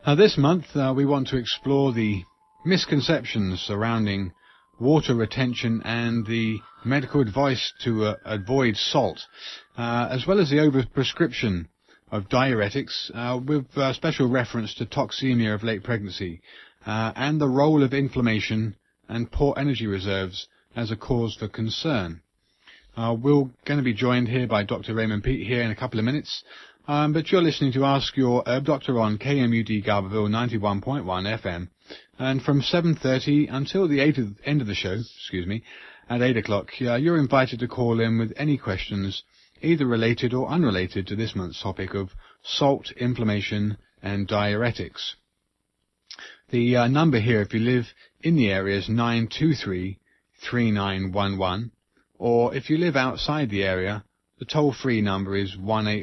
This month we want to explore the misconceptions surrounding water retention and the medical advice to avoid salt, as well as the overprescription of diuretics, with special reference to toxemia of late pregnancy, and the role of inflammation and poor energy reserves as a cause for concern. We're going to be joined here by Dr. Raymond Peat here in a couple of minutes. But you're listening to Ask Your Herb Doctor on KMUD Garberville 91.1 FM. And from 7:30 until the end of the show, at 8 o'clock, you're invited to call in with any questions, either related or unrelated to this month's topic of salt, inflammation and diuretics. The number here, if you live in the area, is 923-3911. Or if you live outside the area, the toll-free number is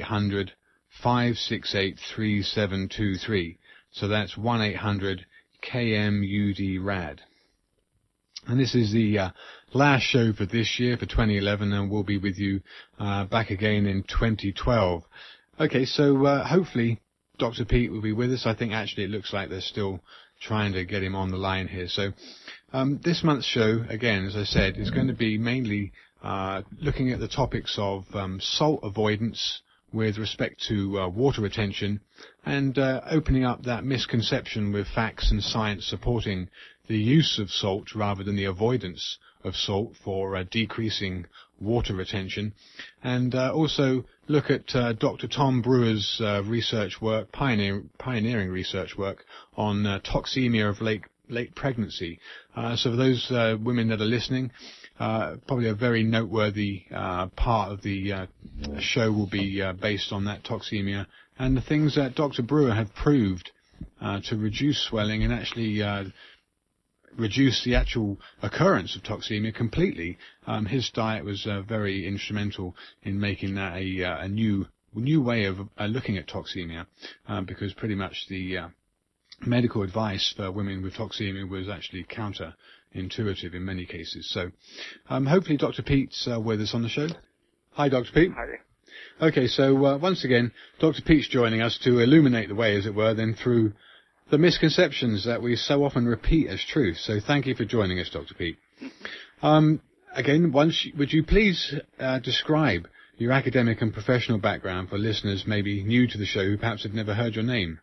1-800-568-3723. So that's 1-800-KMUD-RAD. And this is the last show for this year, for 2011, and we'll be with you back again in 2012. Okay, so hopefully Dr. Peat will be with us. I think actually it looks like they're still trying to get him on the line here. So this month's show, again, as I said, is going to be mainly looking at the topics of salt avoidance with respect to water retention, and opening up that misconception with facts and science supporting the use of salt rather than the avoidance of salt for decreasing water retention, and also look at Dr. Tom Brewer's research work, pioneering research work on toxemia of late pregnancy. So for those women that are listening, probably a very noteworthy part of the show will be based on that toxemia and the things that Dr. Brewer have proved to reduce swelling and actually reduce the actual occurrence of toxemia completely. His diet was very instrumental in making that a new way of looking at toxemia, because pretty much the medical advice for women with toxemia was actually counterintuitive in many cases. So hopefully Dr. Peat's with us on the show. Hi, Dr. Peat. Hi. Okay, so once again, Dr. Peat's joining us to illuminate the way, as it were, then through the misconceptions that we so often repeat as truth. So thank you for joining us, Dr. Peat. Again, would you please describe your academic and professional background for listeners maybe new to the show who perhaps have never heard your name?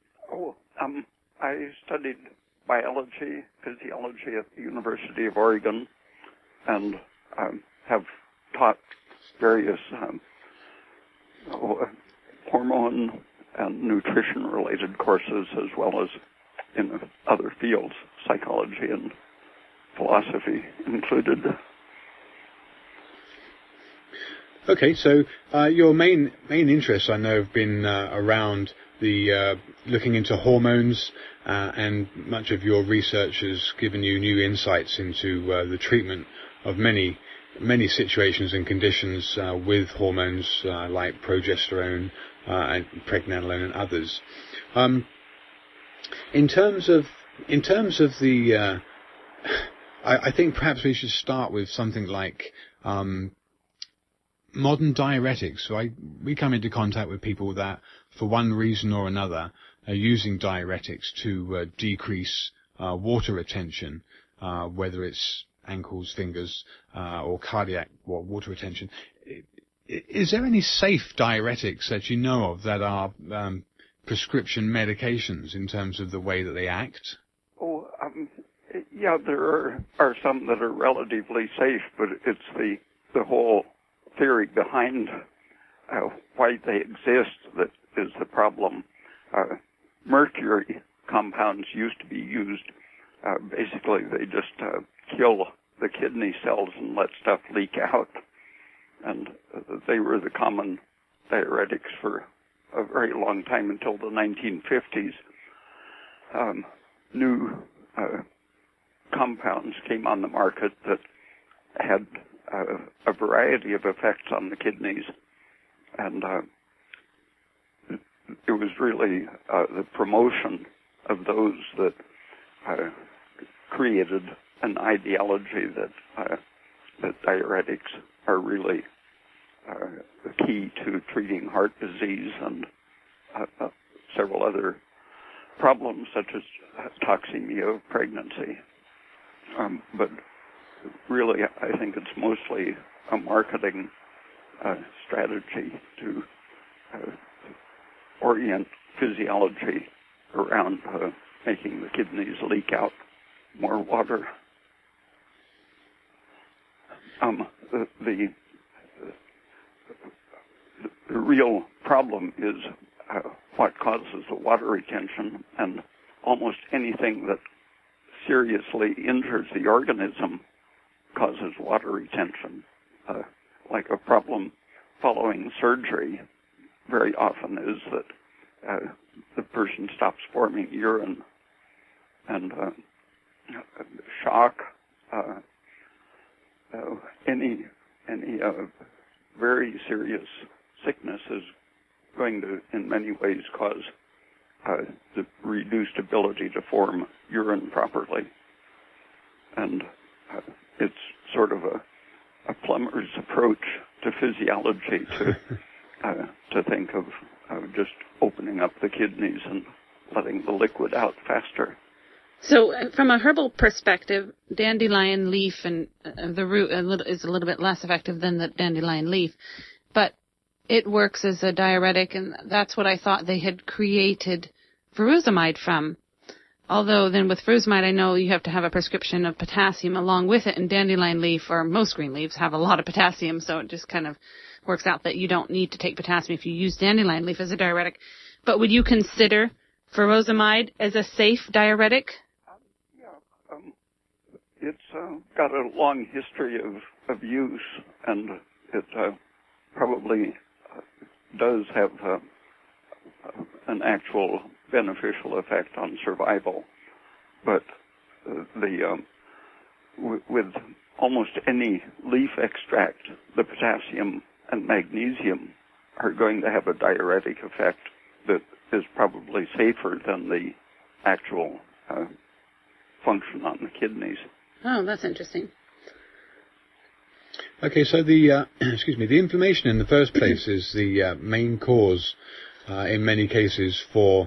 I studied biology, physiology at the University of Oregon, and have taught various hormone and nutrition-related courses, as well as in other fields, psychology and philosophy included. Okay, so your main interests, I know, have been around the looking into hormones, and much of your research has given you new insights into the treatment of many situations and conditions with hormones like progesterone and pregnenolone and others. In terms of the, I think perhaps we should start with something like modern diuretics. So we come into contact with people that, for one reason or another, are using diuretics to decrease water retention, whether it's ankles, fingers, or cardiac water retention. Is there any safe diuretics that you know of that are prescription medications in terms of the way that they act? Yeah, there are some that are relatively safe, but it's the whole theory behind why they exist that is the problem. Mercury compounds used to be used. Basically, they just kill the kidney cells and let stuff leak out. And they were the common diuretics for a very long time until the 1950s. New compounds came on the market that had a variety of effects on the kidneys, and it was really the promotion of those that created an ideology that diuretics are really the key to treating heart disease and several other problems such as toxemia of pregnancy. But really, I think it's mostly a marketing strategy to orient physiology around making the kidneys leak out more water. The real problem is what causes the water retention, and almost anything that seriously injures the organism causes water retention. Like a problem following surgery very often is that the person stops forming urine, and shock, any very serious sickness is going to, in many ways, cause the reduced ability to form urine properly. And it's sort of a plumber's approach to physiology to think of just opening up the kidneys and letting the liquid out faster. So from a herbal perspective, dandelion leaf and the root is a little bit less effective than the dandelion leaf, but it works as a diuretic, and that's what I thought they had created furosemide from. Although then with furosemide, I know you have to have a prescription of potassium along with it, and dandelion leaf, or most green leaves, have a lot of potassium, so it just kind of works out that you don't need to take potassium if you use dandelion leaf as a diuretic. But would you consider furosemide as a safe diuretic? It's got a long history of use, and it probably does have an actual beneficial effect on survival. But with almost any leaf extract, the potassium and magnesium are going to have a diuretic effect that is probably safer than the actual function on the kidneys. Oh, that's interesting. Okay, so the the inflammation in the first place is the main cause in many cases for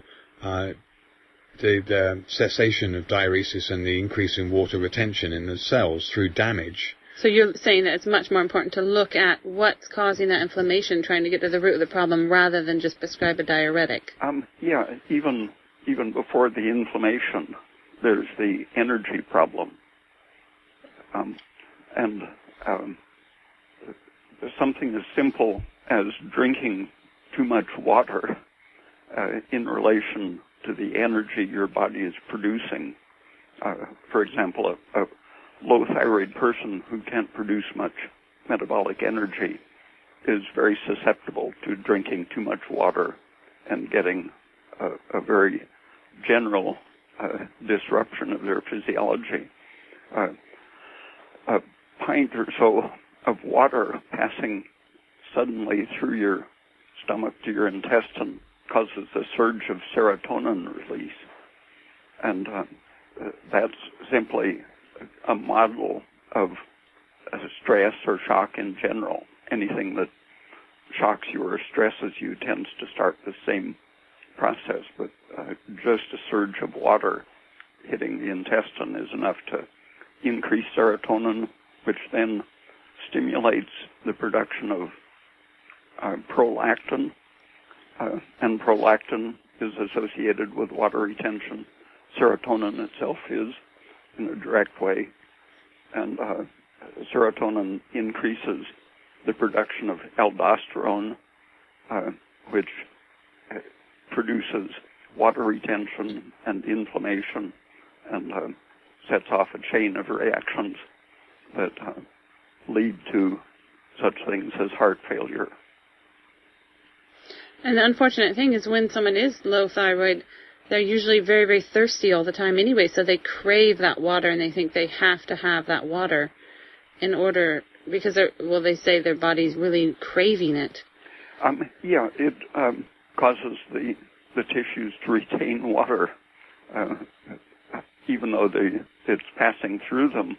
the cessation of diuresis and the increase in water retention in the cells through damage. So you're saying that it's much more important to look at what's causing that inflammation, trying to get to the root of the problem, rather than just prescribe a diuretic. Even before the inflammation, there's the energy problem. And something as simple as drinking too much water in relation to the energy your body is producing. For example, a low thyroid person who can't produce much metabolic energy is very susceptible to drinking too much water and getting a very general disruption of their physiology. A pint or so of water passing suddenly through your stomach to your intestine causes a surge of serotonin release. And that's simply a model of stress or shock in general. Anything that shocks you or stresses you tends to start the same process, but just a surge of water hitting the intestine is enough to increase serotonin, which then stimulates the production of prolactin, and prolactin is associated with water retention. Serotonin itself is, in a direct way, and serotonin increases the production of aldosterone, which produces water retention and inflammation, and sets off a chain of reactions that lead to such things as heart failure. And the unfortunate thing is when someone is low thyroid, they're usually very, very thirsty all the time anyway, so they crave that water and they think they have to have that water in order, because they say their body's really craving it. It causes the tissues to retain water, even though it's passing through them,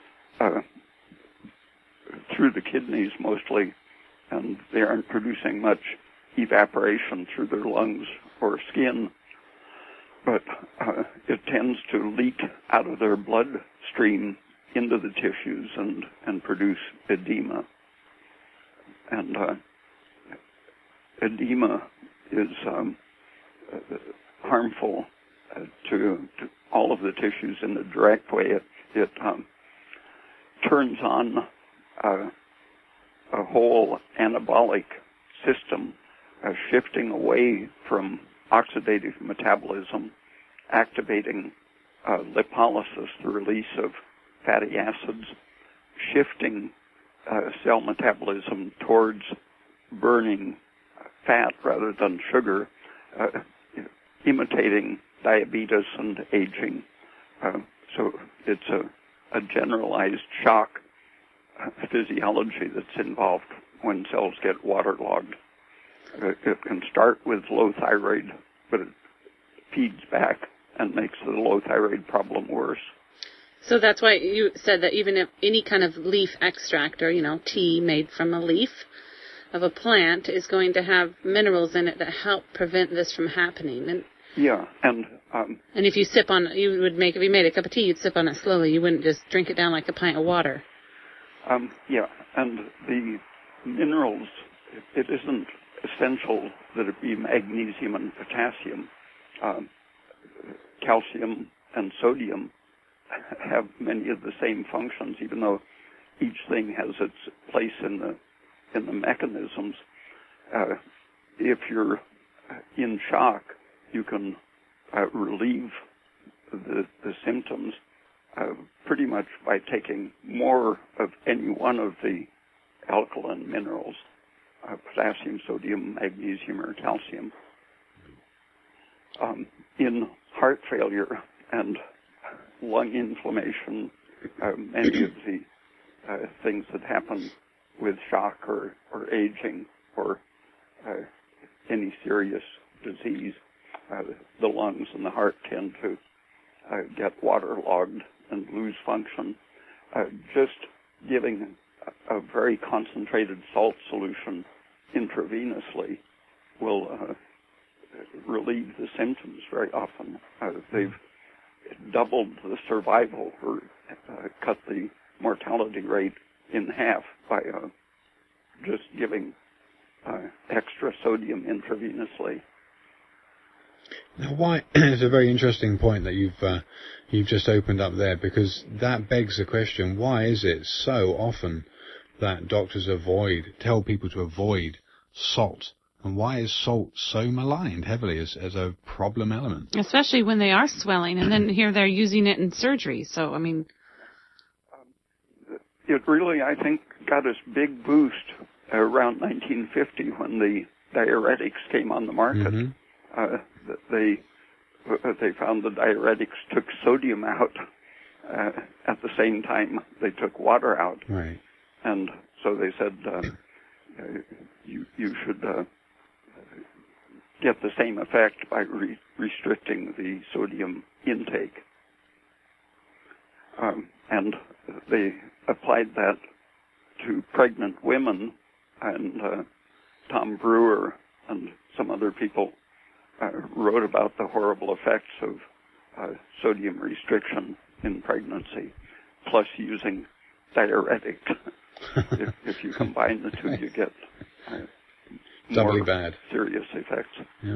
through the kidneys mostly, and they aren't producing much evaporation through their lungs or skin. but it tends to leak out of their bloodstream into the tissues and produce edema. And edema is harmful to all of the tissues in a direct way. It turns on a whole anabolic system, shifting away from oxidative metabolism, activating lipolysis, the release of fatty acids, shifting cell metabolism towards burning fat rather than sugar, imitating diabetes and aging. So it's a generalized shock physiology that's involved when cells get waterlogged. It can start with low thyroid, but it feeds back and makes the low thyroid problem worse. So that's why you said that even if any kind of leaf extract or, tea made from a leaf of a plant is going to have minerals in it that help prevent this from happening. And if you sip on, if you made a cup of tea, you'd sip on it slowly. You wouldn't just drink it down like a pint of water. And the minerals, it isn't essential that it be magnesium and potassium. Calcium and sodium have many of the same functions, even though each thing has its place in the mechanisms. If you're in shock, you can relieve the symptoms pretty much by taking more of any one of the alkaline minerals, potassium, sodium, magnesium, or calcium. In heart failure and lung inflammation, many of the things that happen with shock or aging or any serious disease, the lungs and the heart tend to get waterlogged and lose function. Just giving a very concentrated salt solution intravenously will relieve the symptoms very often. They've doubled the survival or cut the mortality rate in half by just giving extra sodium intravenously. Now, why? It's a very interesting point that you've just opened up there, because that begs the question: why is it so often that doctors tell people to avoid salt? And why is salt so maligned heavily as a problem element? Especially when they are swelling, and then here they're using it in surgery. So, it really, I think, got its big boost around 1950 when the diuretics came on the market. Mm-hmm. They found the diuretics took sodium out at the same time they took water out. Right. And so they said you should get the same effect by restricting the sodium intake. And they applied that to pregnant women, and Tom Brewer and some other people wrote about the horrible effects of sodium restriction in pregnancy, plus using diuretics. if you combine the two, you get doubly bad serious effects. Yeah.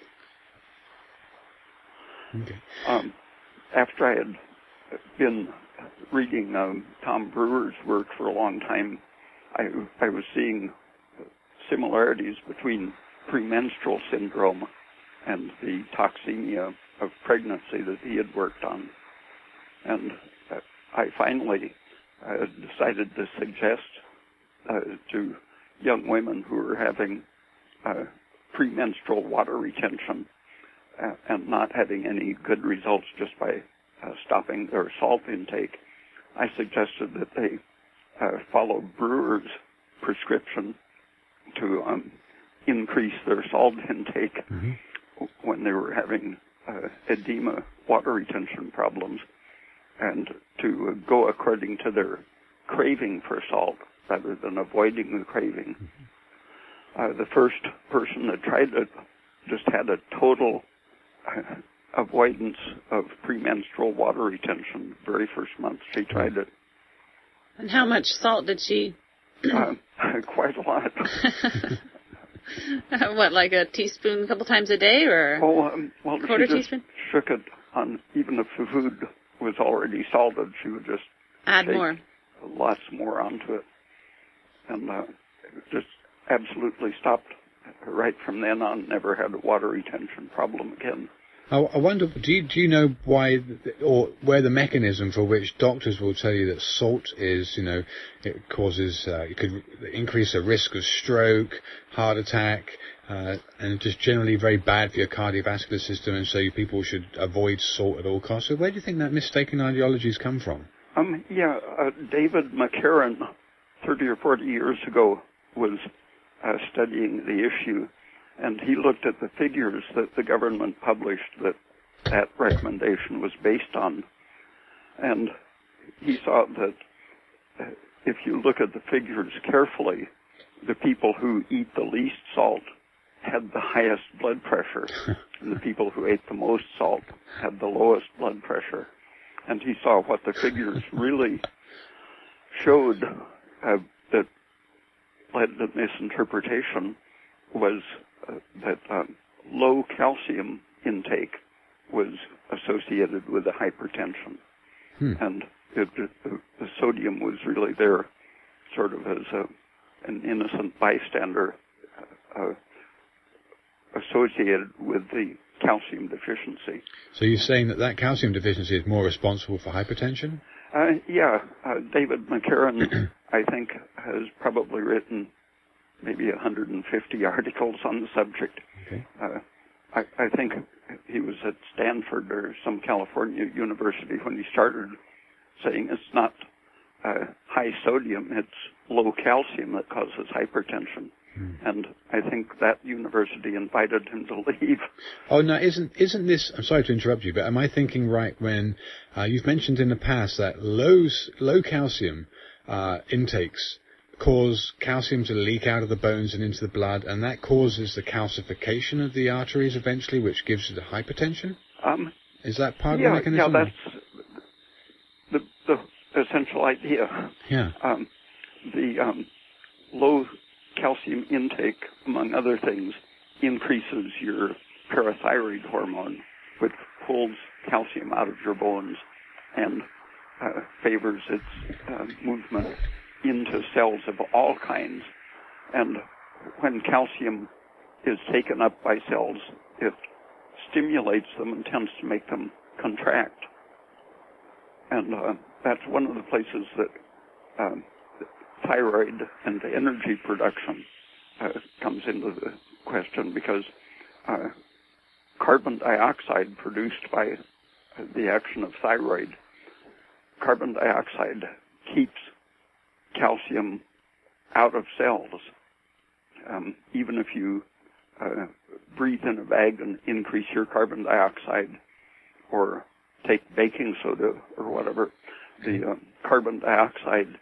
Okay. After I had been reading Tom Brewer's work for a long time, I was seeing similarities between premenstrual syndrome and the toxemia of pregnancy that he had worked on. And I finally decided to suggest to young women who were having premenstrual water retention and not having any good results just by stopping their salt intake, I suggested that they follow Brewer's prescription to increase their salt intake when they were having edema, water retention problems, and to go according to their craving for salt rather than avoiding the craving. The first person that tried it just had a total avoidance of premenstrual water retention the very first month she tried it. And how much salt did she? Quite a lot. What, like a teaspoon a couple times a day, or well, quarter she just teaspoon? shook it on, even if the food was already salted, she would just Add shake more. lots more onto it. And just absolutely stopped right from then on, never had a water retention problem again. I wonder, do you know why, or where the mechanism for which doctors will tell you that salt is, it causes, it could increase the risk of stroke, heart attack, and just generally very bad for your cardiovascular system, and so people should avoid salt at all costs. So where do you think that mistaken ideologies come from? David McCarran, 30 or 40 years ago, was studying the issue, and he looked at the figures that the government published that recommendation was based on. And he saw that if you look at the figures carefully, the people who eat the least salt had the highest blood pressure, and the people who ate the most salt had the lowest blood pressure. And he saw what the figures really showed that led to misinterpretation was that low calcium intake was associated with the hypertension. And the sodium was really there sort of as an innocent bystander associated with the calcium deficiency. So you're saying that calcium deficiency is more responsible for hypertension? David McCarran, I think, has probably written maybe 150 articles on the subject. Okay. I think he was at Stanford or some California university when he started saying it's not high sodium, it's low calcium that causes hypertension. And I think that university invited him to leave. Oh, now, isn't this, I'm sorry to interrupt you, but am I thinking right when you've mentioned in the past that low calcium intakes cause calcium to leak out of the bones and into the blood, and that causes the calcification of the arteries eventually, which gives you the hypertension? Is that part of the mechanism? Yeah, that's the essential idea. Yeah. The low calcium intake, among other things, increases your parathyroid hormone, which pulls calcium out of your bones and favors its movement into cells of all kinds. And when calcium is taken up by cells, it stimulates them and tends to make them contract. And that's one of the places that thyroid and energy production comes into the question, because carbon dioxide produced by the action of thyroid, carbon dioxide keeps calcium out of cells. Even if you breathe in a bag and increase your carbon dioxide, or take baking soda or whatever, the carbon dioxide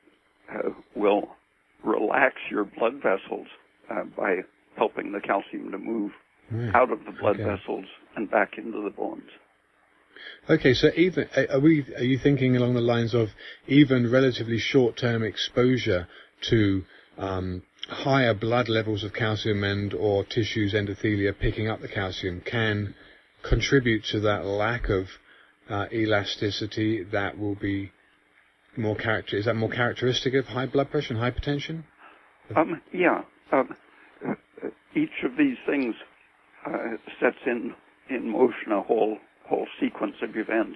will relax your blood vessels by helping the calcium to move out of the blood vessels and back into the bones. Okay, so even are you thinking along the lines of even relatively short-term exposure to higher blood levels of calcium and or tissues, endothelia, picking up the calcium can contribute to that lack of elasticity that will be is that more characteristic of high blood pressure and hypertension? Each of these things sets in motion a whole sequence of events.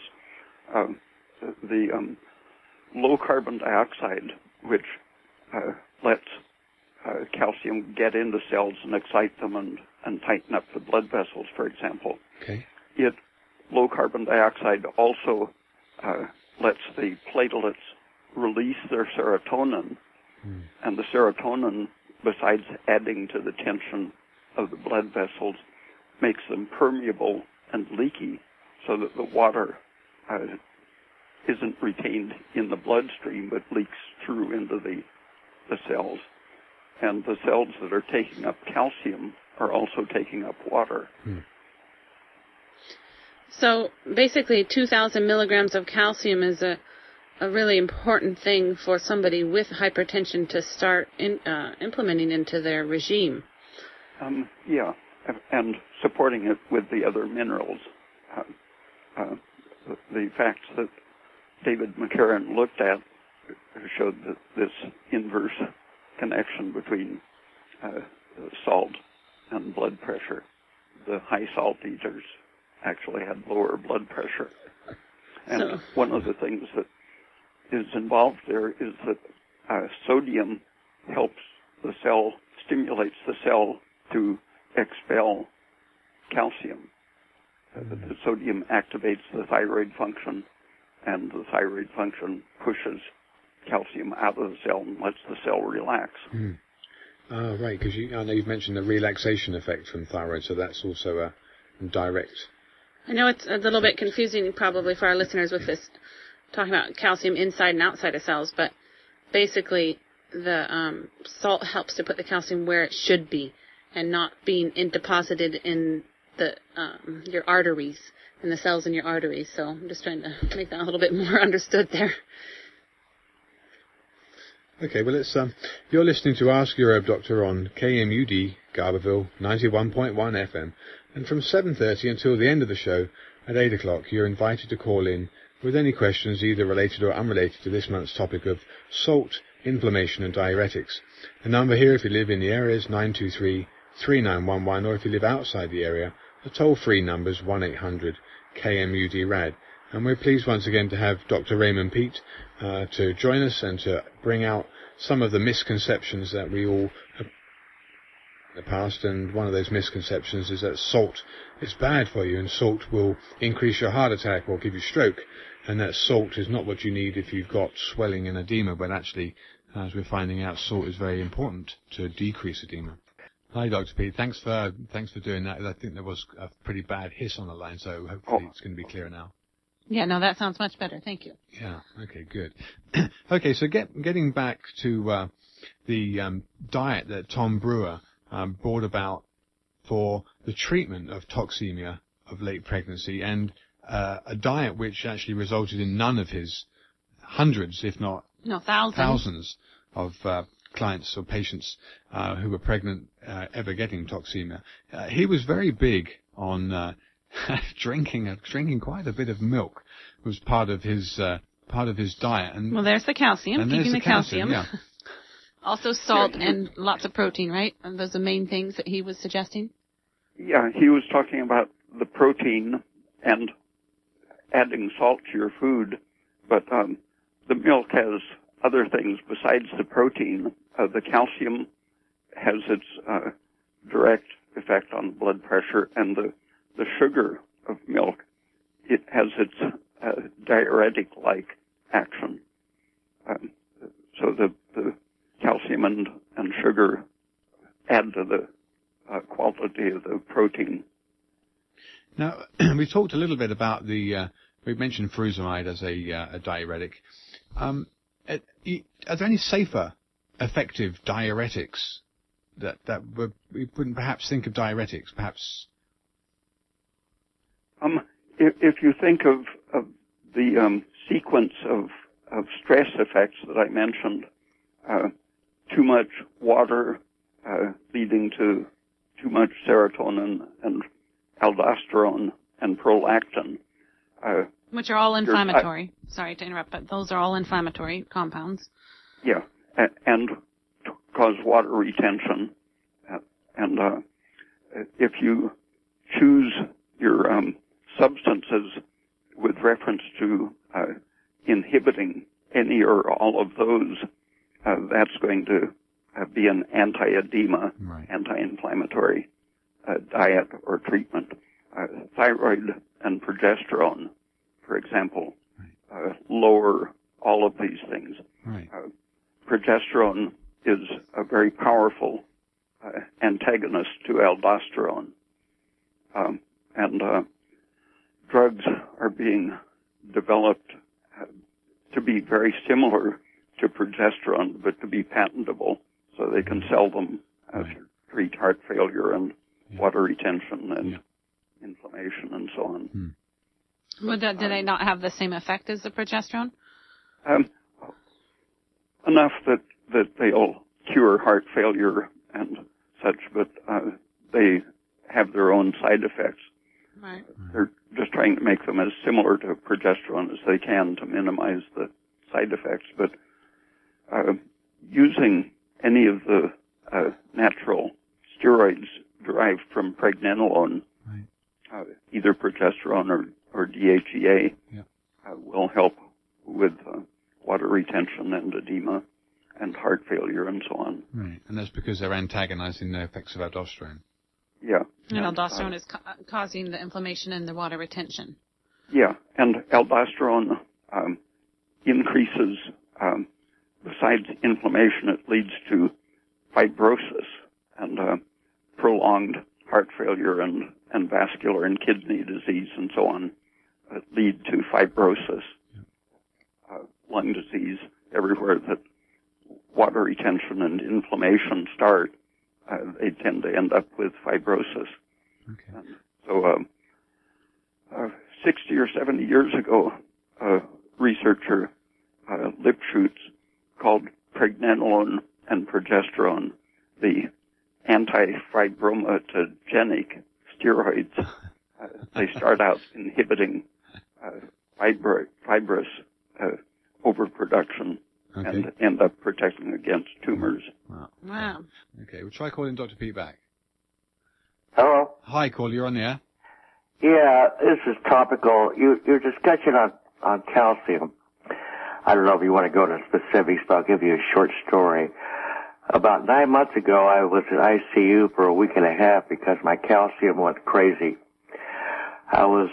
The low carbon dioxide, which lets calcium get into cells and excite them and tighten up the blood vessels, for example. Okay. Low carbon dioxide also lets the platelets release their serotonin, and the serotonin, besides adding to the tension of the blood vessels, makes them permeable and leaky, so that the water isn't retained in the bloodstream but leaks through into the cells. And the cells that are taking up calcium are also taking up water. So basically 2,000 milligrams of calcium is a really important thing for somebody with hypertension to start implementing into their regime. Yeah, and supporting it with the other minerals. The facts that David McCarran looked at showed that this inverse connection between salt and blood pressure. The high salt eaters actually had lower blood pressure. And one of the things that is involved there is that sodium helps the cell, stimulates the cell to expel calcium. The sodium activates the thyroid function, and the thyroid function pushes calcium out of the cell and lets the cell relax. Right, because I know you've mentioned the relaxation effect from thyroid, so that's also a direct. I know it's a little bit confusing probably for our listeners with this, talking about calcium inside and outside of cells, but basically the salt helps to put the calcium where it should be and not being deposited in the your arteries, in the cells in your arteries. So I'm just trying to make that a little bit more understood there. Okay, well, you're listening to Ask Your Herb Doctor on KMUD, Garberville, 91.1 FM, and from 7:30 until the end of the show, at 8 o'clock, you're invited to call in with any questions either related or unrelated to this month's topic of salt, inflammation and diuretics. The number here, if you live in the area, is 923-3911, or if you live outside the area, the toll-free number is 1-800-KMUD-RAD. And we're pleased once again to have Dr. Raymond Peat to join us and to bring out some of the misconceptions that we all have in the past. And one of those misconceptions is that salt is bad for you and salt will increase your heart attack or give you stroke, and that salt is not what you need if you've got swelling and edema, but actually, as we're finding out, salt is very important to decrease edema. Hi, Dr. Peat. Thanks for doing that. I think there was a pretty bad hiss on the line, so hopefully it's going to be clearer now. Yeah, no, that sounds much better. Thank you. Yeah, okay, good. Okay, so getting back to the diet that Tom Brewer brought about for the treatment of toxemia of late pregnancy, and a diet which actually resulted in none of his hundreds, if not thousands of clients or patients who were pregnant ever getting toxemia. He was very big on drinking quite a bit of milk. Was part of his diet. And well, there's the calcium, keeping the calcium. Yeah. Also salt and lots of protein, right? Are those the main things that he was suggesting? Yeah, he was talking about the protein and adding salt to your food, but the milk has other things besides the protein. The calcium has its direct effect on blood pressure, and the sugar of milk, it has its diuretic-like action. So the calcium and sugar add to the quality of the protein. Now, we talked a little bit about we mentioned furosemide as a diuretic. Are there any safer, effective diuretics that we wouldn't perhaps think of diuretics, perhaps? If you think of the sequence of stress effects that I mentioned, too much water leading to too much serotonin and aldosterone and prolactin. Which are all inflammatory. Sorry to interrupt, but those are all inflammatory compounds. Yeah, and cause water retention. And if you choose your substances with reference to inhibiting any or all of those, that's going to be an anti-edema, right, anti-inflammatory diet or treatment. Thyroid and progesterone, for example, right, lower all of these things. Right. Progesterone is a very powerful antagonist to aldosterone. And drugs are being developed to be very similar to progesterone, but to be patentable, so they can sell them to treat heart failure and water retention and inflammation and so on. Do they not have the same effect as the progesterone? Enough that they'll cure heart failure and such, but they have their own side effects. Right. They're just trying to make them as similar to progesterone as they can to minimize the side effects. But using any of the natural steroids derived from pregnenolone, right, either progesterone or DHEA, yeah, will help with water retention and edema and heart failure and so on. Right, and that's because they're antagonizing the effects of aldosterone. Yeah. And aldosterone is causing the inflammation and the water retention. Yeah, and aldosterone increases, besides inflammation, it leads to fibrosis and prolonged heart failure and vascular and kidney disease and so on lead to fibrosis, lung disease. Everywhere that water retention and inflammation start, they tend to end up with fibrosis. Okay. And so 60 or 70 years ago, a researcher, Lipschutz, called pregnenolone and progesterone the anti-fibromatogenic steroids. They start out inhibiting fibrous overproduction, okay, and end up protecting against tumors. Wow. Okay, we'll try calling Dr. Pete back. Hello? Hi, caller, you're on the air. Yeah, this is topical. Your discussion on calcium. I don't know if you want to go into specifics, but I'll give you a short story. About 9 months ago, I was in ICU for a week and a half because my calcium went crazy. I was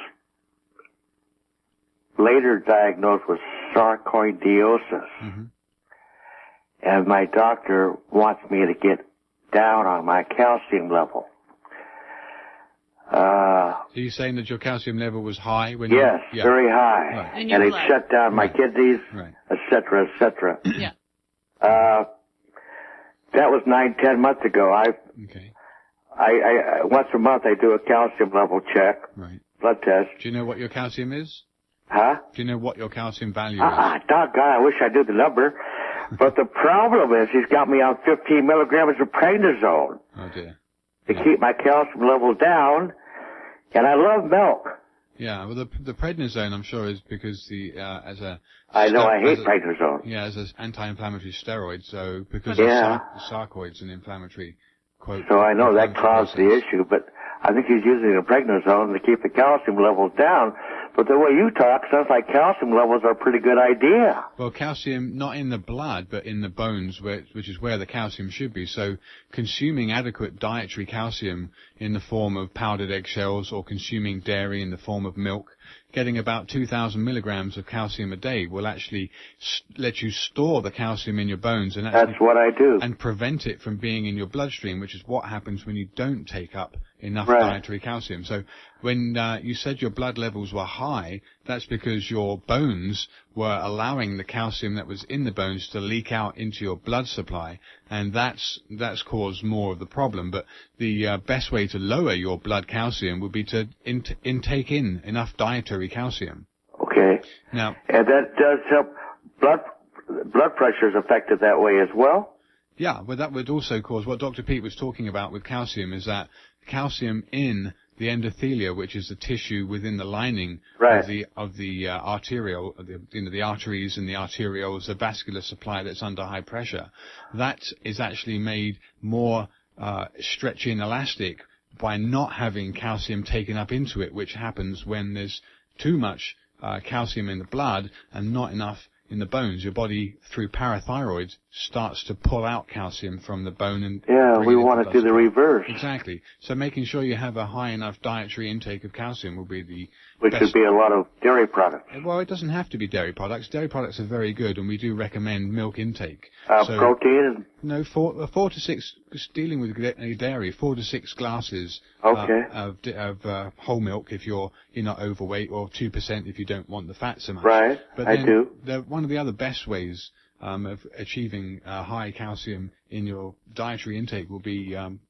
later diagnosed with sarcoidosis. Mm-hmm. And my doctor wants me to get down on my calcium level. So you're saying that your calcium level was high when yes, you... Yeah, very high. right. And And it blood. shut down my kidneys, Right. et cetera, et cetera. Yeah. That was 9-10 months ago. Okay, I once a month I do a calcium level check, right. blood test. Do you know what your calcium is? Huh? Do you know what your calcium value is? Doggone, I wish I knew the number. But the problem is he's got me on 15 milligrams of prednisone Oh dear. to keep my calcium level down, and I love milk. Yeah, well, the prednisone, I'm sure, is because I know, I hate prednisone. Yeah, as an anti-inflammatory steroid, so because Yeah. of sarcoids and inflammatory, quote. So I know that caused the process. issue, but I think he's using the prednisone to keep the calcium levels down. But the way you talk sounds like calcium levels are a pretty good idea. Well, calcium, not in the blood, but in the bones, which is where the calcium should be. So consuming adequate dietary calcium in the form of powdered eggshells or consuming dairy in the form of milk, getting about 2,000 milligrams of calcium a day will actually let you store the calcium in your bones and actually, That's what I do. and prevent it from being in your bloodstream, which is what happens when you don't take up enough Right. dietary calcium. So when you said your blood levels were high, that's because your bones were allowing the calcium that was in the bones to leak out into your blood supply, and that's caused more of the problem. But the best way to lower your blood calcium would be to intake in enough dietary calcium. Okay. Now, And that does help. Blood pressure is affected that way as well? yeah, but that would also cause what Dr. Pete was talking about with calcium is that calcium in the endothelia, which is the tissue within the lining Right. of the arterial, the arteries and the arterioles, the vascular supply that's under high pressure, that is actually made more stretchy and elastic by not having calcium taken up into it, which happens when there's too much calcium in the blood and not enough in the bones. Your body, through parathyroid, starts to pull out calcium from the bone and Yeah, bring we it into want to blood do the supply. reverse, Exactly. So making sure you have a high enough dietary intake of calcium will be the which best. would be a lot of dairy products. Well, it doesn't have to be dairy products. Dairy products are very good, and we do recommend milk intake. So, Protein? no, 4 to 6, dealing with dairy, 4 to 6 glasses Okay. of whole milk if you're not overweight, or 2% if you don't want the fat so much. Right, But I then do. one of the other best ways of achieving high calcium in your dietary intake will be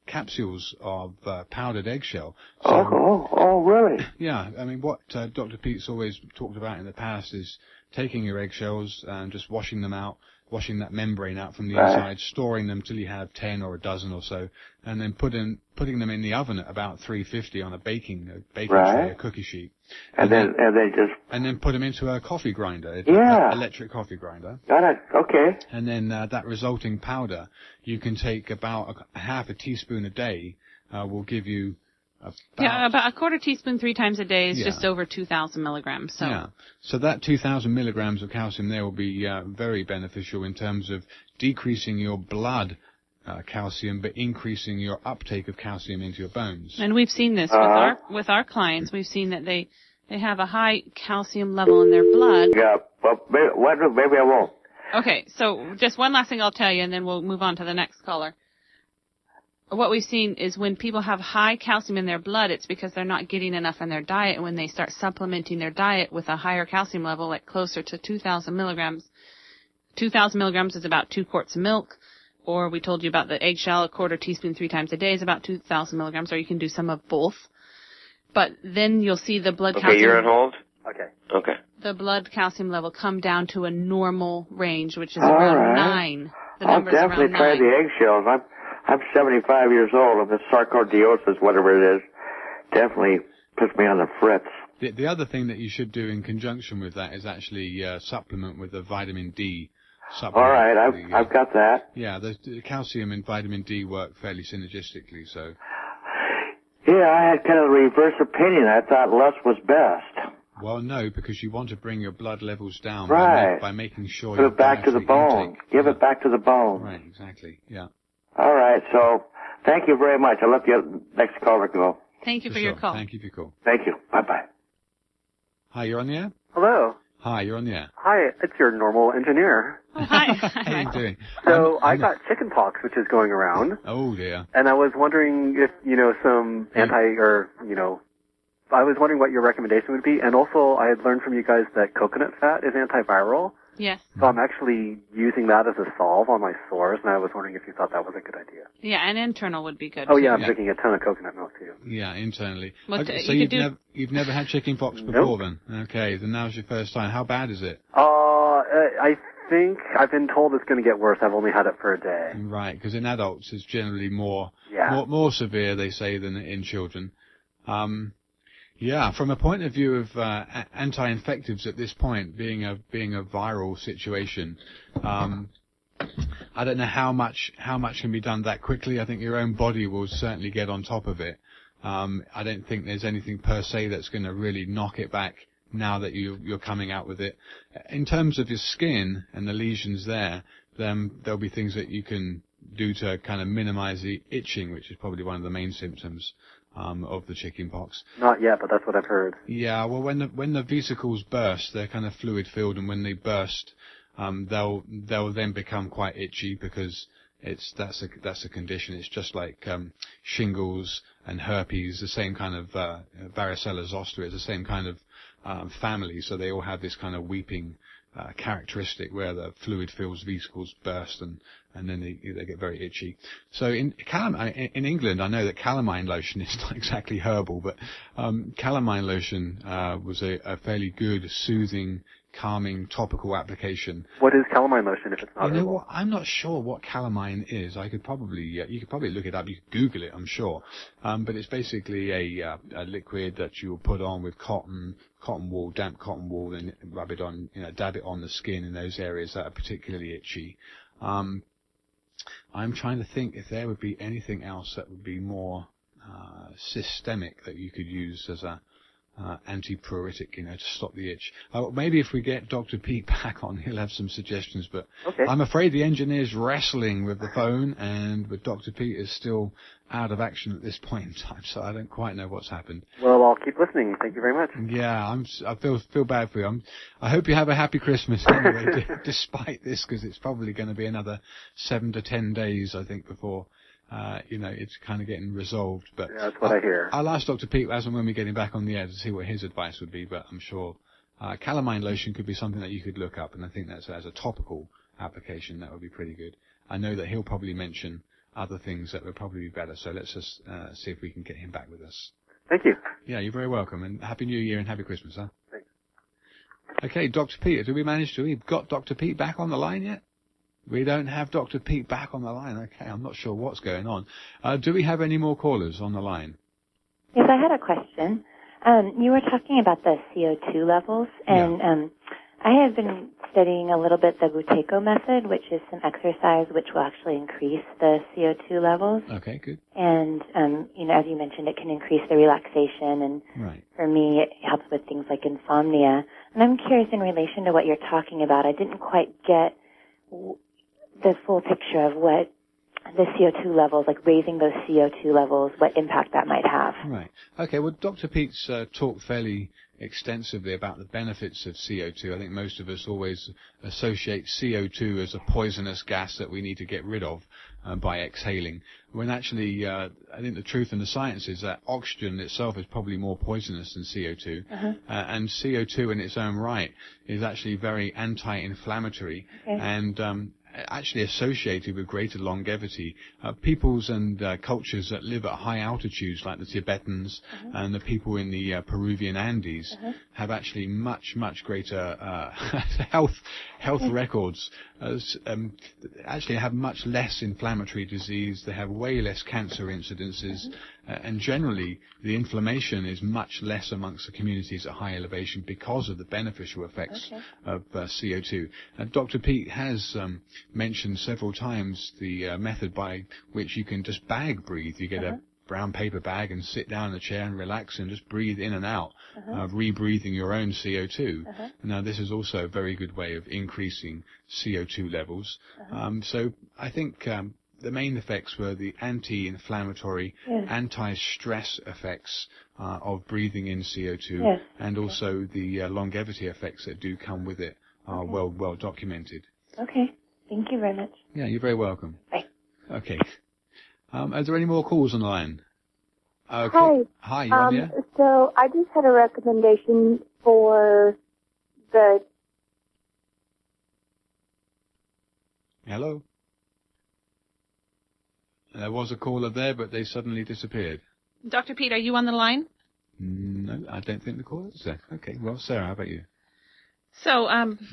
capsules of powdered eggshell. So, Oh, really? yeah, I mean, what Dr. Pete's always talked about in the past is taking your eggshells and just washing them out, washing that membrane out from the inside, storing them till you have 10 or a dozen or so, and then putting them in the oven at about 350 on a baking tray, a cookie sheet. And then put them into a coffee grinder, electric coffee grinder. Got it. Okay. And then that resulting powder, you can take about a half a teaspoon a day, will give you about a quarter teaspoon 3 times a day is just over 2,000 milligrams. So. Yeah. So that 2,000 milligrams of calcium there will be very beneficial in terms of decreasing your blood calcium, but increasing your uptake of calcium into your bones. And we've seen this with our clients. We've seen that they have a high calcium level in their blood. Yeah, but maybe I won't. Okay, so just one last thing I'll tell you, and then we'll move on to the next caller. What we've seen is when people have high calcium in their blood, it's because they're not getting enough in their diet. And when they start supplementing their diet with a higher calcium level, like closer to 2,000 milligrams, 2,000 milligrams is about 2 quarts of milk. Or we told you about the eggshell, a quarter teaspoon 3 times a day is about 2,000 milligrams, or you can do some of both. But then you'll see the blood calcium. Okay, you're on hold? Okay. The blood calcium level come down to a normal range, which is around 9. The I'll definitely try the eggshells. I'm 75 years old, and the sarcoidosis, whatever it is, definitely puts me on the fritz. The other thing that you should do in conjunction with that is actually supplement with a vitamin D supplement. All right, I've got that. Yeah, the calcium and vitamin D work fairly synergistically, so. Yeah, I had kind of a reverse opinion. I thought less was best. Well, no, because you want to bring your blood levels down by making sure Put it back to the bone. Give it back to the bone. Right, exactly, yeah. All right, so thank you very much. I'll let the next caller go. Thank you for your call. Thank you for your call. Thank you. Bye-bye. Hi, you're on the air? Hello. Hi, you're on the air. Hi, it's your normal engineer. Oh, hi. How are you doing? So I got chicken pox, which is going around. Oh, dear. And I was wondering if, some I was wondering what your recommendation would be. And also, I had learned from you guys that coconut fat is antiviral. Yes. So I'm actually using that as a salve on my sores, and I was wondering if you thought that was a good idea. Yeah, and internal would be good. Oh, yeah, I'm drinking a ton of coconut milk, too. Yeah, internally. Okay, so you've never had chicken pox before, then? Okay, then now's your first time. How bad is it? I think I've been told it's going to get worse. I've only had it for a day. Right, because in adults it's generally more severe, they say, than in children. Yeah, from a point of view of anti-infectives at this point, being a viral situation, I don't know how much can be done that quickly. I think your own body will certainly get on top of it. I don't think there's anything per se that's going to really knock it back now that you're coming out with it. In terms of your skin and the lesions there, then there'll be things that you can do to kind of minimize the itching, which is probably one of the main symptoms of the chicken pox. Not yet, but that's what I've heard. Yeah, well, when the vesicles burst, they're kind of fluid filled, and when they burst, they'll then become quite itchy because that's a condition. It's just like shingles and herpes, the same kind of varicella zoster is the same kind of family, so they all have this kind of weeping characteristic where the fluid fills vesicles burst and then they get very itchy. So in England, I know that calamine lotion is not exactly herbal, but calamine lotion was a fairly good, soothing, calming topical application. What is calamine lotion if it's not herbal? You know herbal? what? I'm not sure what calamine is. I could probably you could probably look it up. You could Google it, I'm sure. But it's basically a liquid that you will put on with cotton wool, damp cotton wool, then rub it on, dab it on the skin in those areas that are particularly itchy. I'm trying to think if there would be anything else that would be more systemic that you could use as a antipruritic, to stop the itch. Maybe if we get Dr. Pete back on, he'll have some suggestions, but okay. I'm afraid the engineer's wrestling with the phone, and Dr. Pete is still out of action at this point in time, so I don't quite know what's happened. Well, I'll keep listening. Thank you very much. Yeah, I feel bad for you. I hope you have a happy Christmas anyway, despite this, because it's probably going to be another 7 to 10 days, I think, before it's kind of getting resolved. But yeah, that's what I hear. I'll ask Dr. Pete as and when we get him back on the air to see what his advice would be, but I'm sure calamine lotion could be something that you could look up, and I think that's as a topical application, that would be pretty good. I know that he'll probably mention other things that would probably be better. So let's just see if we can get him back with us. Thank you. Yeah, you're very welcome, and Happy New Year and Happy Christmas, huh? Thanks. Okay, Dr. Pete, did we manage to? We've got Dr. Pete back on the line yet? We don't have Dr. Pete back on the line. Okay, I'm not sure what's going on. Do we have any more callers on the line? Yes, I had a question. You were talking about the CO2 levels, and I have been studying a little bit the Buteyko method, which is some exercise which will actually increase the CO2 levels. Okay, good. And, as you mentioned, it can increase the relaxation, and for me, it helps with things like insomnia. And I'm curious, in relation to what you're talking about, I didn't quite get the full picture of what the CO2 levels, like raising those CO2 levels, what impact that might have. Right. Okay, well, Dr. Pete's talked fairly extensively about the benefits of CO2. I think most of us always associate CO2 as a poisonous gas that we need to get rid of by exhaling, when actually I think the truth in the science is that oxygen itself is probably more poisonous than CO2, and CO2 in its own right is actually very anti-inflammatory and actually associated with greater longevity. Peoples and cultures that live at high altitudes, like the Tibetans and the people in the Peruvian Andes, have actually much greater health records. Actually have much less inflammatory disease. They have way less cancer incidences, and generally the inflammation is much less amongst the communities at high elevation because of the beneficial effects of CO2. Dr. Pete has mentioned several times the method by which you can just bag breathe. You get a brown paper bag and sit down in a chair and relax and just breathe in and out, rebreathing your own CO2. Now, this is also a very good way of increasing CO2 levels. So I think the main effects were the anti-inflammatory, anti-stress effects of breathing in CO2, and also the longevity effects that do come with it are well documented. Okay. Thank you very much. Yeah, you're very welcome. Bye. Okay. Are there any more calls on the line? Okay. Hi, you're on the air? So I just had a recommendation for the... Hello? There was a caller there, but they suddenly disappeared. Dr. Pete, are you on the line? No, I don't think the caller is there. Okay, well, Sarah, how about you? So,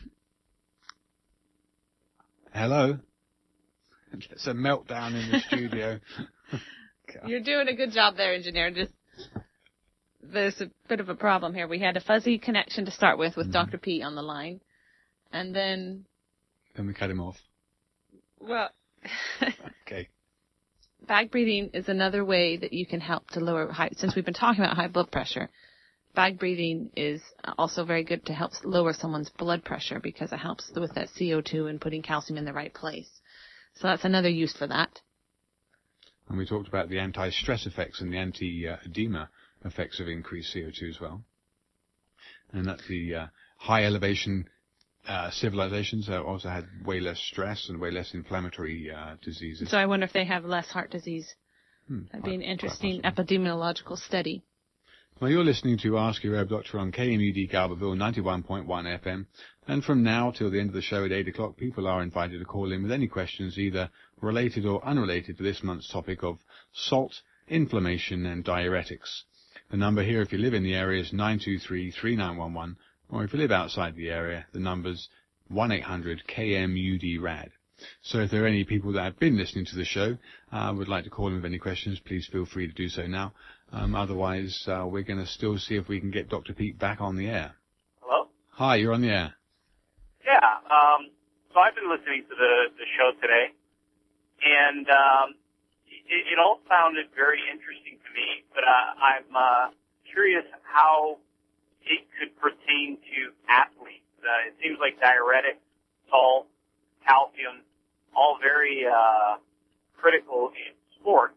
Hello? It's a meltdown in the studio. You're doing a good job there, engineer. There's a bit of a problem here. We had a fuzzy connection to start with Dr. Pete on the line, and then we cut him off. Well, okay. Bag breathing is another way that you can help to lower since we've been talking about high blood pressure. Bag breathing is also very good to help lower someone's blood pressure because it helps with that CO2 and putting calcium in the right place. So that's another use for that. And we talked about the anti-stress effects and the anti-edema effects of increased CO2 as well. And that the high elevation civilizations also had way less stress and way less inflammatory diseases. So I wonder if they have less heart disease. That'd be an interesting epidemiological study. Well, you're listening to Ask Your Herb Doctor on KMUD Garberville 91.1 FM. And from now till the end of the show at 8 o'clock, people are invited to call in with any questions, either related or unrelated to this month's topic of salt, inflammation and diuretics. The number here, if you live in the area, is 923-3911, or if you live outside the area, the number's 1-800-KMUD-RAD. So if there are any people that have been listening to the show, would like to call in with any questions, please feel free to do so now. Otherwise, we're going to still see if we can get Dr. Pete back on the air. Hello? Hi, you're on the air. Yeah, so I've been listening to the show today, and it all sounded very interesting to me, but I'm curious how it could pertain to athletes. It seems like diuretics, salt, calcium, all very critical in sport.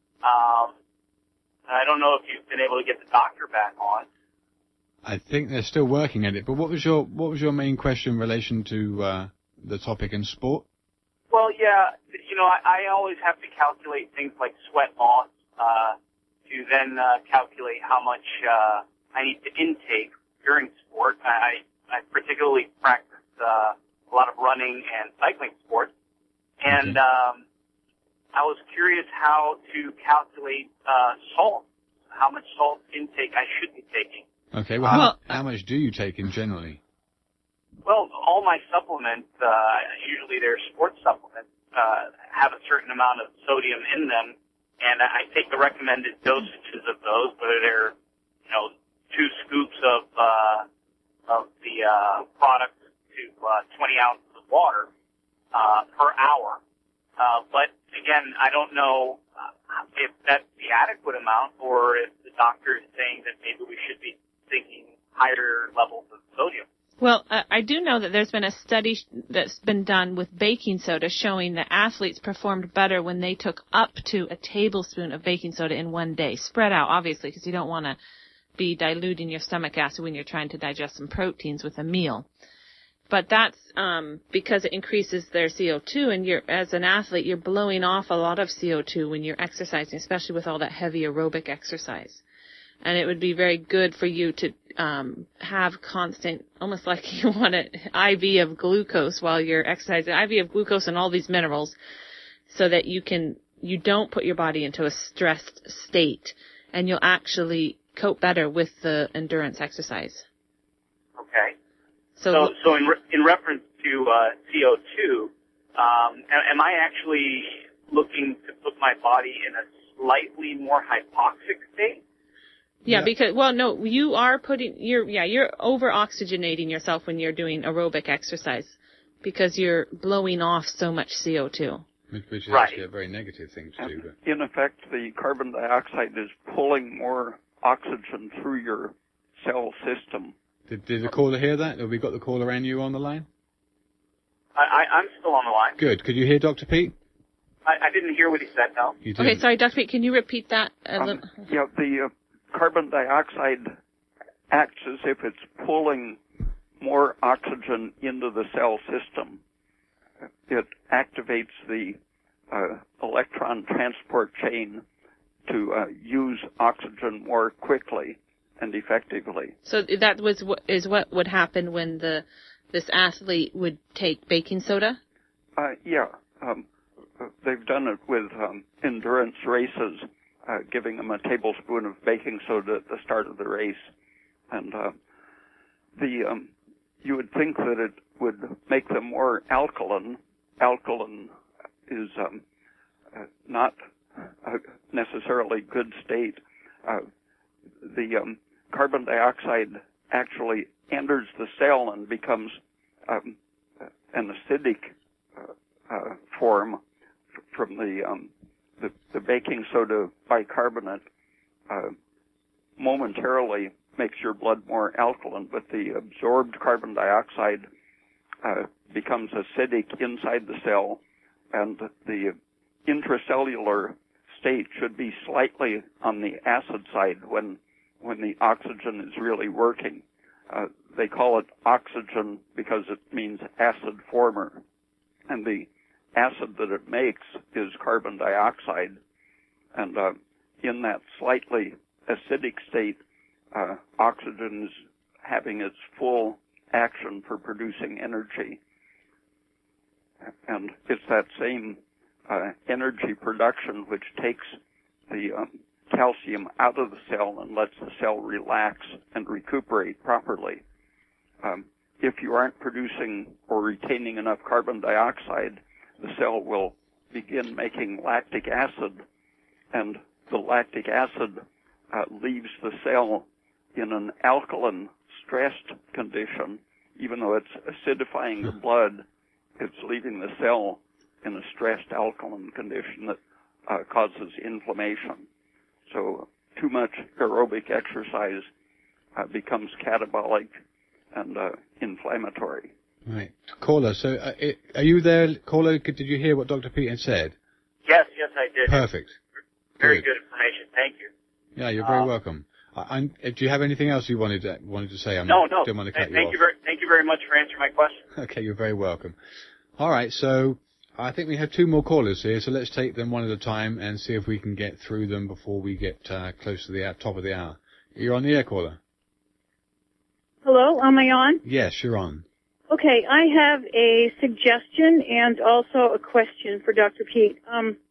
I don't know if you've been able to get the doctor back on. I think they're still working at it. But what was your main question in relation to the topic in sport? Well, yeah, I always have to calculate things like sweat loss to then calculate how much I need to intake during sport. I particularly practice a lot of running and cycling sports, and I was curious how to calculate salt, how much salt intake I should be taking. Okay, well, how much do you take in generally? Well, all my supplements, usually they're sports supplements, have a certain amount of sodium in them, and I take the recommended dosages of those, whether they're, 2 scoops of the product to 20 ounces of water per hour. But again, I don't know if that's the adequate amount or if the doctor is saying that maybe we should be taking higher levels of sodium. Well, I do know that there's been a study that's been done with baking soda showing that athletes performed better when they took up to a tablespoon of baking soda in one day. Spread out, obviously, because you don't want to be diluting your stomach acid when you're trying to digest some proteins with a meal. But that's because it increases their CO2, and as an athlete, you're blowing off a lot of CO2 when you're exercising, especially with all that heavy aerobic exercise. And it would be very good for you to have constant, almost like you want an IV of glucose while you're exercising, IV of glucose and all these minerals, so that you don't put your body into a stressed state, and you'll actually cope better with the endurance exercise. Okay. So in reference to CO2, am I actually looking to put my body in a slightly more hypoxic state? Yeah, because, no, you are you're over-oxygenating yourself when you're doing aerobic exercise because you're blowing off so much CO2. Which is actually a very negative thing to do. But. In effect, the carbon dioxide is pulling more oxygen through your cell system. Did the caller hear that? Have we got the caller and you on the line? I'm still on the line. Good. Could you hear Dr. Pete? I didn't hear what he said, no. Okay, sorry, Dr. Pete, can you repeat that? Yeah, the carbon dioxide acts as if it's pulling more oxygen into the cell system. It activates the electron transport chain to use oxygen more quickly and effectively. So that is what would happen when this athlete would take baking soda? They've done it with endurance races, giving them a tablespoon of baking soda at the start of the race. And you would think that it would make them more alkaline. Alkaline is not a necessarily good state. The carbon dioxide actually enters the cell and becomes an acidic form from the baking soda bicarbonate. Momentarily makes your blood more alkaline, but the absorbed carbon dioxide becomes acidic inside the cell, and the intracellular state should be slightly on the acid side when the oxygen is really working. They call it oxygen because it means acid former, and the acid that it makes is carbon dioxide, and in that slightly acidic state, oxygen is having its full action for producing energy. And it's that same energy production which takes the calcium out of the cell and lets the cell relax and recuperate properly. If you aren't producing or retaining enough carbon dioxide, the cell will begin making lactic acid, and the lactic acid leaves the cell in an alkaline, stressed condition. Even though it's acidifying the blood, it's leaving the cell in a stressed alkaline condition that causes inflammation. So too much aerobic exercise becomes catabolic and inflammatory. Right. Caller, so are you there, caller? Did you hear what Dr. Pete had said? Yes, I did. Perfect. Very good information. Thank you. Yeah, you're very welcome. Do you have anything else you wanted to say? No. Don't want to cut Thank you off. Thank you very much for answering my question. Okay, you're very welcome. All right, so I think we have 2 more callers here, so let's take them one at a time and see if we can get through them before we get close to the top of the hour. You're on the air, caller. Hello, am I on? Yes, you're on. Okay, I have a suggestion and also a question for Dr. Pete. I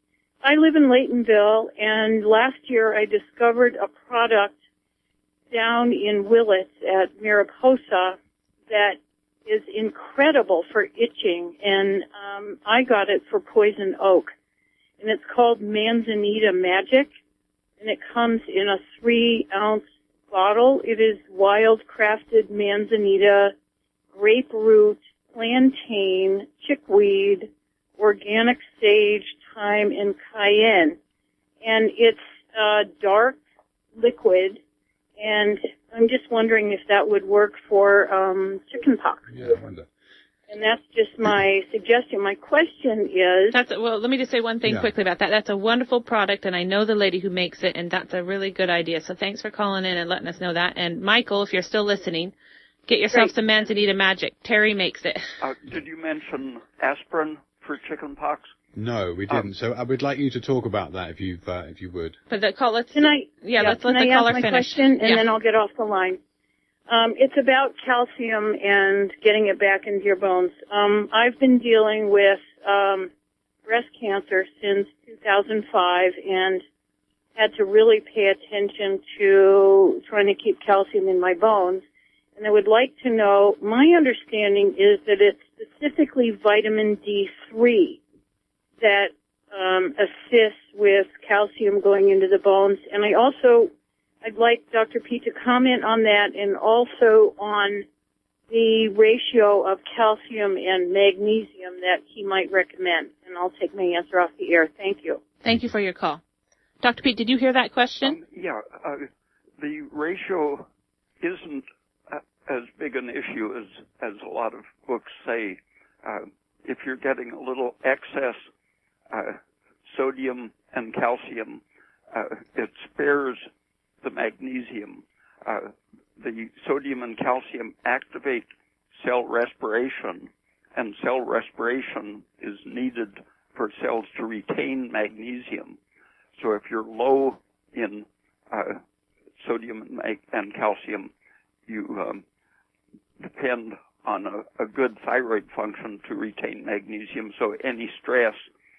I live in Laytonville, and last year I discovered a product down in Willits at Mariposa that is incredible for itching, and I got it for poison oak, and it's called Manzanita Magic, and it comes in a 3-ounce bottle. It is wild-crafted manzanita, grapefruit, plantain, chickweed, organic sage, thyme, and cayenne, and it's a dark liquid, and I'm just wondering if that would work for chickenpox. Yeah, I wonder. And that's just my suggestion. My question is... Well, let me just say one thing quickly about that. That's a wonderful product, and I know the lady who makes it, and that's a really good idea. So thanks for calling in and letting us know that. And Michael, if you're still listening, get yourself some Manzanita Magic. Terry makes it. Did you mention aspirin for chickenpox? No, we didn't. So I would like you to talk about that if you would. But the call, let's can I let the caller ask my finish. Question, and then I'll get off the line. It's about calcium and getting it back into your bones. I've been dealing with breast cancer since 2005 and had to really pay attention to trying to keep calcium in my bones. And I would like to know, my understanding is that it's specifically vitamin D3 that assists with calcium going into the bones. And I'd like Dr. Pete to comment on that and also on the ratio of calcium and magnesium that he might recommend. And I'll take my answer off the air. Thank you. Thank you for your call. Dr. Pete, did you hear that question? The ratio isn't as big an issue as a lot of books say. If you're getting a little excess sodium and calcium, it spares the magnesium. The sodium and calcium activate cell respiration, and cell respiration is needed for cells to retain magnesium. So if you're low in sodium and calcium, you depend on a good thyroid function to retain magnesium. So any stress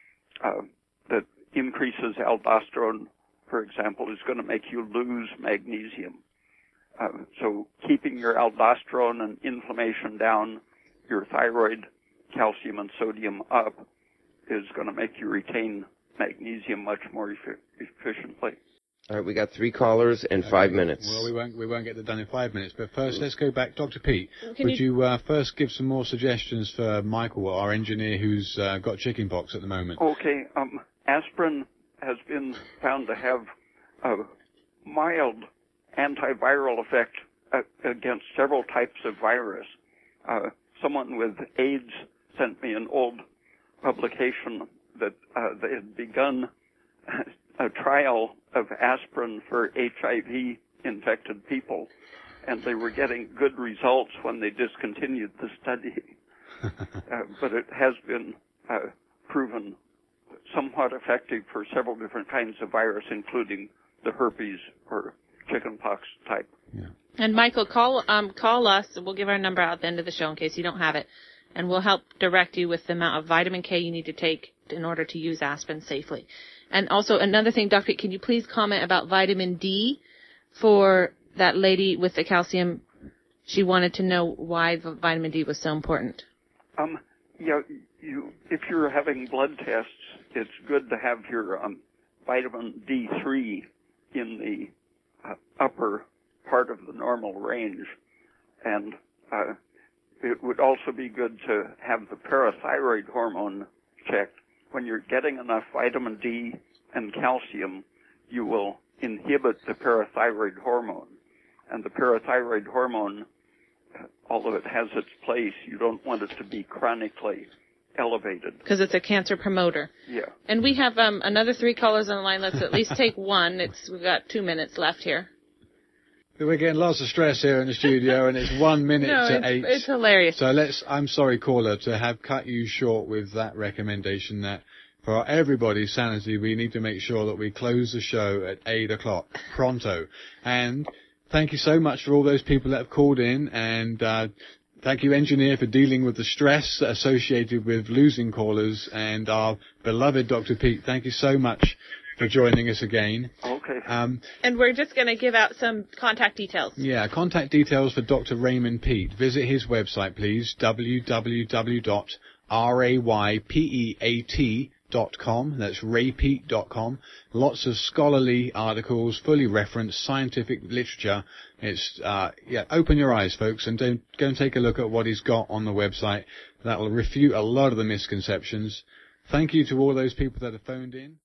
that increases aldosterone, for example, is going to make you lose magnesium. So keeping your aldosterone and inflammation down, your thyroid, calcium and sodium up, is going to make you retain magnesium much more efficiently. All right, we got 3 callers and 5 minutes. Well, we won't get that done in 5 minutes. But first, let's go back. Dr. Pete, would you first give some more suggestions for Michael, our engineer who's got chickenpox at the moment? Okay. Aspirin has been found to have a mild antiviral effect against several types of virus. Someone with AIDS sent me an old publication that they had begun a trial of aspirin for HIV-infected people, and they were getting good results when they discontinued the study. But it has been proven somewhat effective for several different kinds of virus, including the herpes or chickenpox type. Yeah. And Michael, call us. We'll give our number out at the end of the show in case you don't have it, and we'll help direct you with the amount of vitamin K you need to take in order to use aspirin safely. And also another thing, Dr. Can you please comment about vitamin D for that lady with the calcium? She wanted to know why the vitamin D was so important. If you're having blood tests, it's good to have your vitamin D3 in the upper part of the normal range. And it would also be good to have the parathyroid hormone checked. When you're getting enough vitamin D and calcium, you will inhibit the parathyroid hormone. And the parathyroid hormone, although it has its place, you don't want it to be chronically elevated. Because it's a cancer promoter. Yeah. And we have another 3 callers on the line. Let's at least take one. We've got 2 minutes left here. We're getting lots of stress here in the studio, and it's 1 minute to 8. It's hilarious. So I'm sorry, caller, to have cut you short with that recommendation that for everybody's sanity, we need to make sure that we close the show at 8 o'clock, pronto. And thank you so much for all those people that have called in and Thank you, engineer, for dealing with the stress associated with losing callers. And our beloved Dr. Pete, thank you so much for joining us again. Okay. And we're just going to give out some contact details. Yeah, contact details for Dr. Raymond Peat. Visit his website, please, www.raypeat.com. That's raypeat.com. Lots of scholarly articles, fully referenced scientific literature. It's open your eyes, folks, and go and take a look at what he's got on the website. That will refute a lot of the misconceptions. Thank you to all those people that have phoned in.